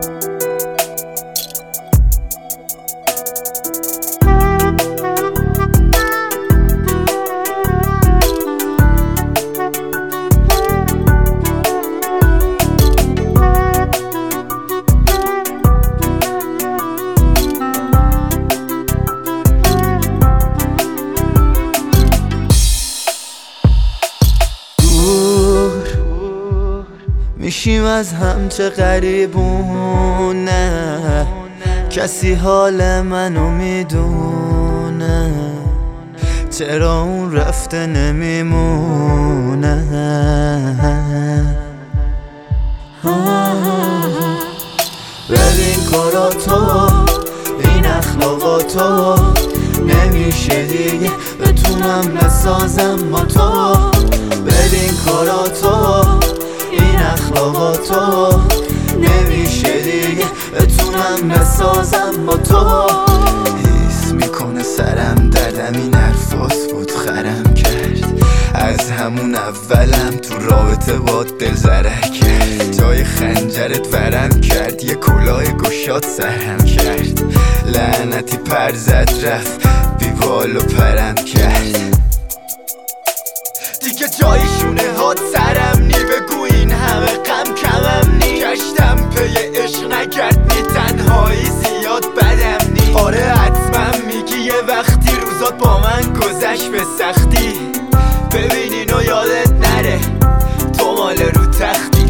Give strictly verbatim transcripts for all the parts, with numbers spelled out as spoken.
میشیم از هم چه غریبونه، کسی حال منو میدونه، چرا اون رفته نمیمونه. ببین کاراتو، این اخلاقاتو، نمیشه دیگه بتونم بسازم با تو. ببین کاراتو، این اخلاقاتو، نمیشه دیگه بتونم بسازم با تو. حس میکنه سرم دردم این حرفات بود خرم کرد، از همون اولم تو رابطه با دل زره کرد. جای خنجرت ورم کرد، یه کلاه گشاد سرم کرد. لعنتی پر زد رفت بی بال و پرم کرد. دیگه جایشونه هات سرم نی، بگو این همه غم کمم نی. گشتم پی عشق نکرد نی، تنهایی زیاد بدم نی. آره حتما میگی یه وقتی روزات با من گذشت به سختی. ببین اینو یادت نره تو مال رو تختی.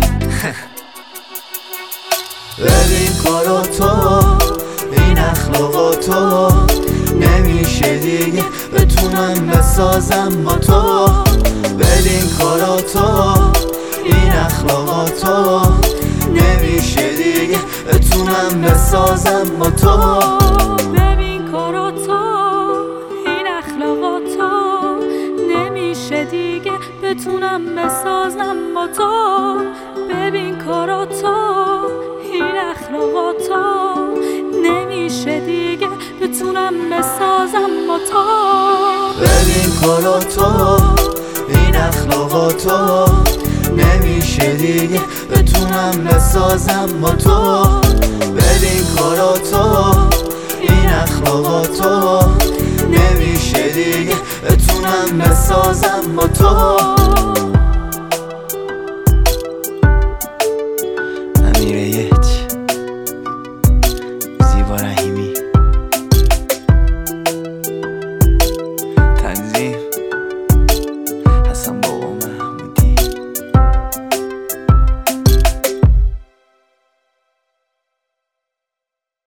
ببین کاراتو، این اخلاقاتو، نمیشه دیگه بتونم بسازم با تو. ببین کاراتو، این اخلاقاتو، نمیشه دیگه بتونم بسازم با تو. ببین کاراتو، این اخلاقاتو، نمیشه دیگه بتونم بسازم با تو. ببین کاراتو، این اخلاقاتو، نمیشه دیگه بتونم بسازم با تو. ببین کاراتو، این اخلاقاتو، نمیشه دیگه بتونم بسازم با تو. ببین کاراتو، این اخلاقاتو، نمیشه دیگه بتونم بسازم با تو.